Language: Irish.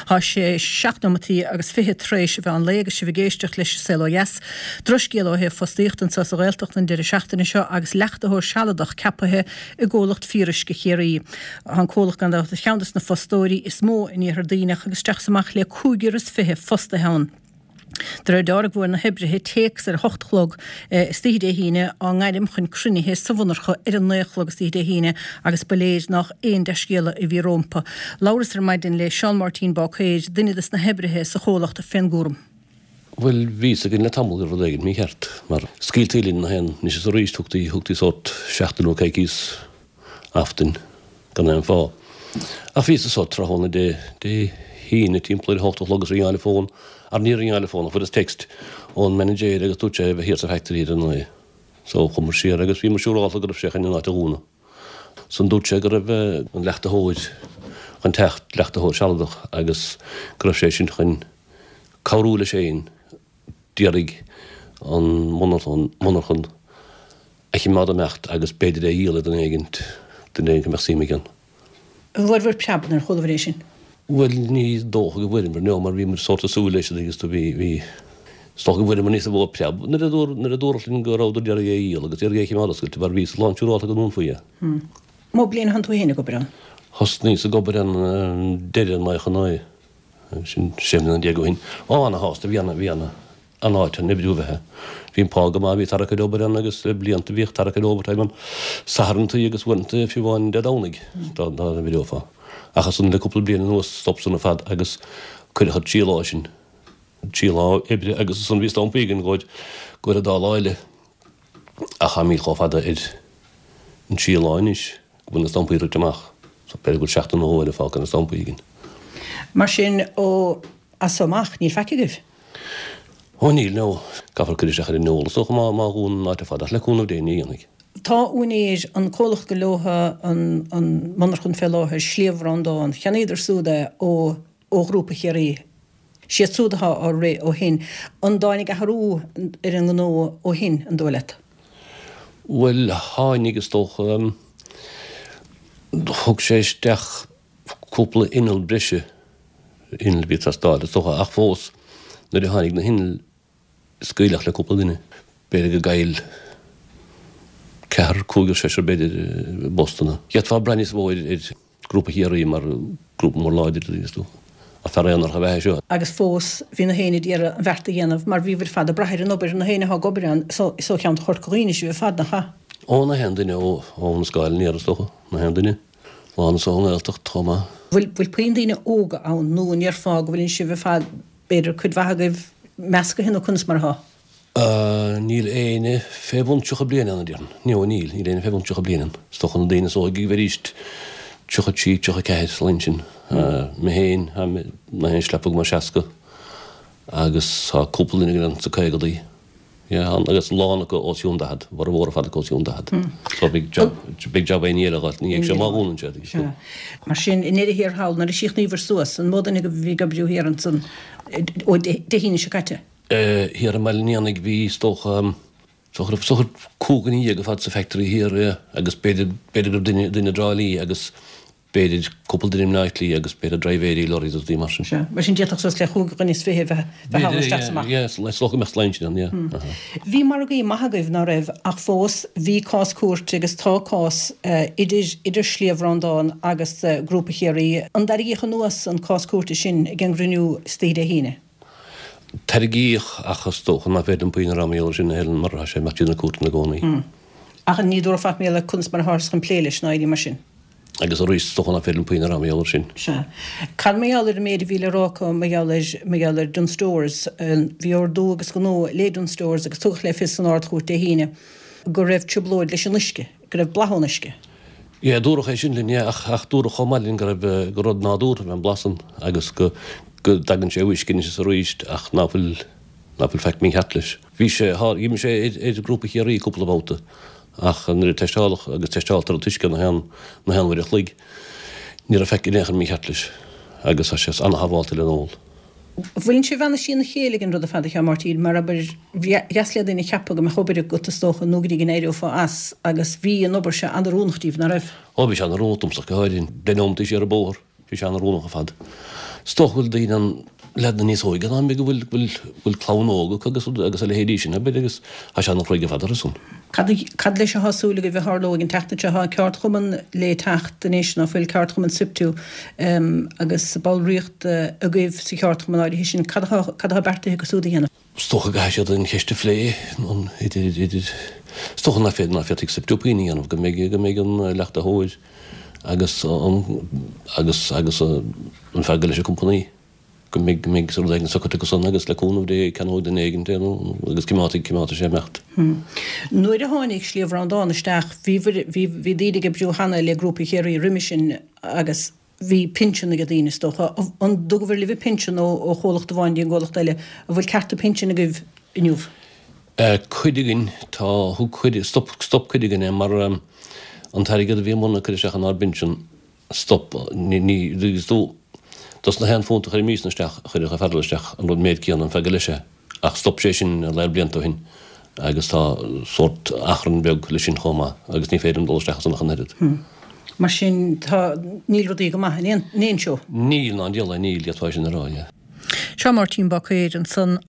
Tá sé 16 agus 23 bheith an léige se bhgéisteach leis CLOS, druscéal he fostíochttan sa réalteachtain de 16 seo agus leachtathir sealadach capathe I ggólacht fírisce chéirí. An cólach gan de cheantas na fostóirí is mó in ihar daoineach agus teach samach le cúgiras fihe fosta hean. Der darg bhfuir na hebrethe téex ar hochtlog stíide híine an gaiidim chun crunithe sa bhunarcha ar an nuchlog stíide híine agus beléid nach 1 deiscéala I bhí rompa. Lauras ar maidin le Sean Martin Bachéid duine is na hebrethe sa cholacht a fengúrum. Wel, ví a gyn le tamil gyda'r degyn mi hert. Mae'r sgil teilyn na hen, nes ys o rhys hwgti sort 16 o caigis aften gan e'n ffa. A fys y sort tra hwn de hyn y ti'n plwy'r hocht o logos ring aile ffôn, ar nir ring aile ffôn, for this text, o'n manager agos dwtse efo hirs a factory i'r nwy. So, chwmr siar agos fi mwy siwr all o gyda'r sech yn yna te hwna. So'n dwtse gyda'r yn lecht a hwyd, chyn techt lecht a hwyd sialadach, agos gyda'r sech yn chyn cawrŵl y sein, diarig an monarchon ach I mad mecht agus beidir é híle den eigent merci megan. Waar wordt pjaben ar choleveration? Wel ní dóch go bhfuirim mar no mar bhí mar sort of súleis agus to bhí stoch go bhfuirim mar níos a bh pjab. Na a dúrlinn go ráidir diarig é híle agus diarig é mad ascailt bar vís láintúráta go nún fuia. Má blian han tú héna go bran? Host níos a go bran deidir mai chanáid sin semna an diago hin. Ána hásta bhíanna an áit an nebidúbhethe. Bhín pága má bhí tarcha dobaran agus blianta bhíoch tarcha dobartá man saharanta agus bhainte fi bháin de dánig dá na bidófa. Achas an le cúpla bliana nuas stopsan na fad agus chuidecha tílá sin. Tílá ebre agus san bhí stampígan góid go a dá láile a cha míl chofada id an tíláinis go na stampíir teach. So per go 16 óile fá an stampígan. Mar sin ó asomach níl feiceigh? Ó níl nó, gafar chuidir seachar in nóla, so má hún náte fadach le cúnmh déine íonig. Tá únéis an cólach go lotha an monarchun felláthe sléomhrandán, cheanidir súda ó grúpa chéirí. Siad súdatha á ré ó hin. An dáinnig a harú ar an gó ó hin an dólet? Wel, háinnig is toch thug sé steach cúpla inal brise inal bit as dáil, is toch ach fós na háinnig na hinal scuilach le cúpla duine. Beidir go gail cear cúgur séir beidir Bostona. Iad fá brenis bhóid grúpa chéirí mar grúpa mór láidir tú. A ferranar a bheith seo. Agus fós hí na héine díar an bherta dhéanamh mar bhí bhir fad a brathir an obair na héine há gobair so cheann chorcaíine siú fad na cha. Ó na hen duine ó na scail níar a stocha, na hen duine. Lána sa hóngailteach tróma. Bhfuil peon daoine óga ann nó níor fá go bhfuiln si bheith fad beidir chud bheithagah measca hin ó cunas mar há. Níl éine féhúntseach a bliana an díarn. Níl éine féhúntseach a bliana. Stochan na daine só gí bheríist tucha tí, tucha ceid linsin. Me héin, na héin slepag mar seaca. Agus cúpalína gan sa caigadaí. Agus lána go óisiún dahad, war a bhór fad go óisiún dahad. So big job é níar agat, ní ag sé mágúnan sé. Mar sin in éidir hir hall, nar a síoch níomhar suas, an módan go bhí gabriú hir an san, ó de híine se caite? Hir a meil níanig bhí stoch sochar cúgan í go fad sa factory hir, agus beidir duine dráilí, agus beidir cúpal duine náitlí, agus beidir dreivéirí loris os dí mar sin. Mar sin diaach sos le chúgan is fihe bheith hallsteach samach. Yes, le slocha mecht leinsin an, Bhí mar agaí maithagah ná raibh ach fós bhí cás cuairt agus tá cás idir sléomhrandán agus grúpa chéirí. An daríocha nuas an cás cuairta sin gan gruniú stíide híine. Targíoch achas tóchan na bhéidir an buin ramíola sin hélan mar sé meachtína cuairta na gcónaí. Ach an nídúr fach méle kunst mar hárs an pléiles na mar sin. Agus a rís stochan a féidir an buin ramíola sin. Can méallir méidir bhíle rácha méallir dun stores bhí or dó agus go nó le dun stores agus tuch le fis an ardchúirta híine go raibh tublóid leis an uisce, go raibh blathónisce. Dúrach é sin linne ach dúrach chomáilinn go raibh go rud náúr an blasan agus go dagan sé uiscin is a rúist ach náfuil feic mí hetlis. Bhí sé íime sé éidir grúpa chéirí cúpla bhóta ach nuair teistáach agus teistáiltar a tuisce na henmhair a chlig níor a feic inéchan mí hetlis agus sé anna haháilta le nóil. Bhfuiln sé bhena sin na chéalagan rud a fada che Martin, mar aber jasliad ina cheappa go me chobeir go a stocha nógadí gin éidir fá as agus bhí an obair se an rúnachtíh na raibh. Bhí se an rúnachtumsach go háidín denómta sé ar a bóthir, bhí se an rúnach a fad. stochfuil daon an ledan níos óigan an go bhfuil clánóga agus le hédí sin be agus a se an chuige fadar Cad leis a hasúla go bh Harlógin teachta se ha ceart chuman le techt denéis na bhfuil ceart chuman siptú agus ballríocht a gcuibh sa ceart chuman áidir sin cad berta go súda héanana. Stocha gaiise an cheiste lé stochan na féad na fetig siptúpaí anmh go mé an lecht a hóid agus an fe leis a companí. Go mé so ag socha go san agus leúnmh dé canó den éigen agus cimáta sé mecht. Nuair a tháinig slíomh an dánisteach hí díide go breú hana le grúpa chéirí riimisin agus hí pinsin go dtíine stocha an dugahar le bh pinsin ó cholacht bháin díon ggólacht eile a bhfuil ceartta pinsin a goibh inniuh. Chuidigin tá stop chuidigin mar an taigad a bhí mna chuidir an arbinsin stop ní dú. Das na hen fónta chuir mísnaisteach chuir a fedalisteach an rud méid cían an fegeise ach stop sé sin a leir blianta hin agus tá sort achran beag lei sin chomá agus ní féidir an dulsteach san nachchannéad. Mar sin tá níl rodí go maith néon seo? Níl an díal níl atá sin ará. Seo Martin Bachéid an san